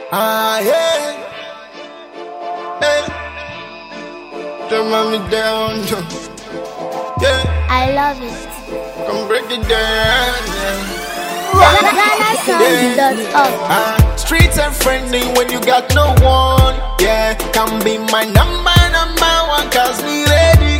Yeah. Hey. Don't run me down. Yeah. I love it. Come break it down. GhanaSongs.org. Streets are friendly when you got no one. Yeah. Come be my number one, cause we ready.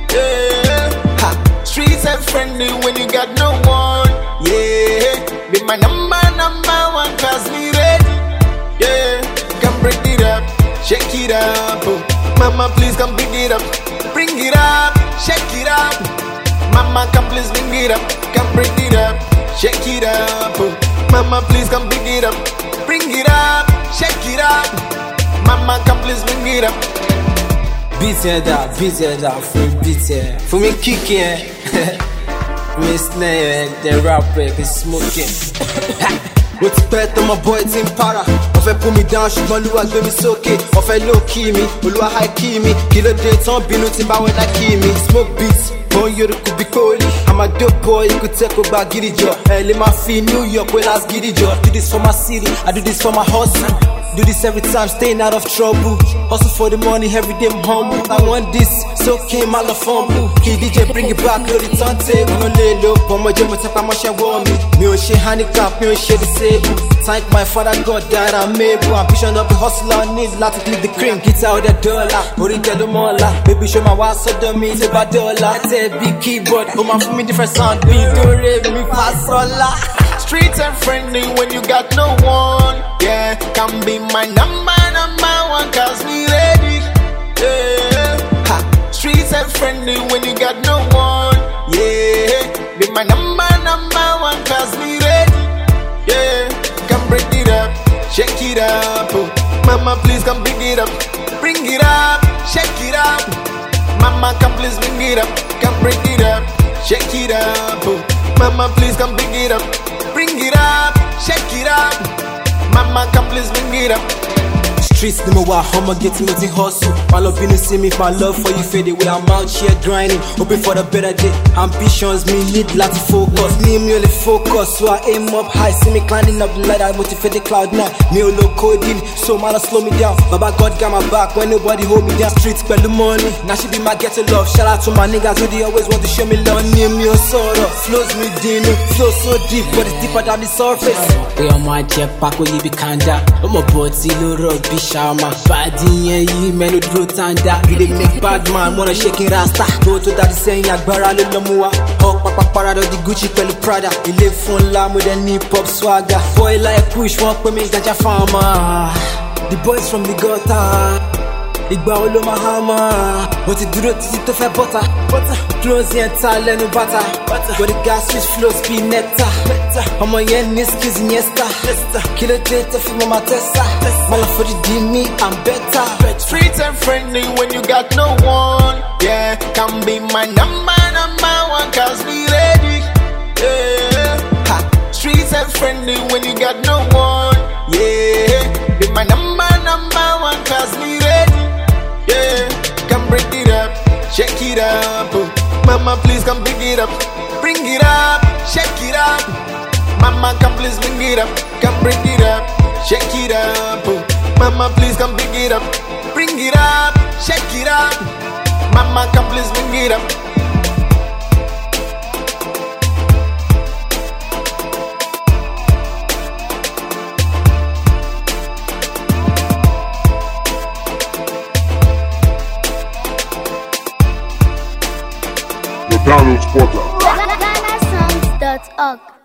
Yeah. Streets are friendly when you got no one. Yeah. Be my number one, cause we ready. Yeah, come break it up, shake it up. Oh. Mama, please come pick it up, bring it up, shake it up. Mama, come please bring it up, come break it up, shake it up. Oh. Mama, please come pick it up, bring it up, shake it up. Mama, come please bring it up. Beat that, free beat here. For me kicking, me snare, the rapper, be smoking. Ó ti pẹ́ tọmọ boy ti ń para. Wọ́n fẹ́ pull me down ṣùgbọ́n Olúwa gbé mi sókè. Wọ́n fẹ́ low key mi, Olúwa high key mi. Kí ló dé tán bínú tí bá wẹ́dá key mi. Smoke beats, born Yorùkú bí Kóòlì. I'm a dope boy, ikú tẹ́ kó gba gidi jọ. Ẹ lè máa fi New York wé last gidi jọ. Do this for my city, I do this for my hustle. Do this every time, staying out of trouble. Hustle for the money, every day I'm humble. I want this, so came my love fumble. Key DJ bring it back, load it on table. No lay low, but my jam tap my share warm me. Me on share handicap, me on share disabled. Thank my father God that I'm able. Ambition of the hustler, need lot to click the cream. Get out the dollar, put it the mola. Baby show my wife so dumb me, it's about dollar. I tell big keyboard, come on for me different sound. Be do re, me pass all. Streets are friendly when you got no one. Yeah, come be my number one, cause we ready. Yeah. Streets are friendly when you got no one. Yeah, be my number one, cause we ready. Yeah, come break it up, shake it up. Oh. Mama, please come pick it up, bring it up, shake it up. Mama, come please bring it up, come break it up, shake it up. Oh. Mama, please come pick it up, bring it up, shake it up. Mama, come please bring it up. Streets no more I'ma get me to hustle. My love been see me if my love for you fade away. I'm out here grinding, hoping for the better day. Ambitions me need lot to focus. Me only focus, so I aim up high. See me climbing up the ladder, motivate the cloud now. Me no coding, so man slow me down. Baba God got my back when nobody hold me down. Streets spend the money, now she be my getting love. Shout out to my niggas who they always want to show me love. Name me a sorrow, flows me deep, flow so deep, but it's deeper than the surface. We on my jet pack, we be kanda. I'm a body low Shama, body and ye men who drew tanda. You dey make bad man wanna shaking rasta. Go to that saying Agbara Lulamuwa. Hawk papa parado the Gucci pelu Prada. You live fun lam with a hip hop swagger. Boy like push one for me ganja farmer. The boys from the gutter. Igba olo mahama. What you do to sit to fair butter. Close the entire no butter. But the gas is flow speed nectar. I'm on your niskis niesta. Kill a data for my testa. My love for the me, I'm better. Streets are friendly when you got no one. Yeah, come be my number one, cause we ready. Yeah. Streets are friendly when you got no one. Yeah, be my number one, cause we ready. Yeah, come break it up, shake it up. Oh. Mama, please come pick it up, bring it up, shake it up. Mama, come please bring it up, come break it up, shake it up. Oh. Mama, please come pick it up, bring it up, shake it up. Mama, come please bring it up. Download Spotter. GhanaSongs.org.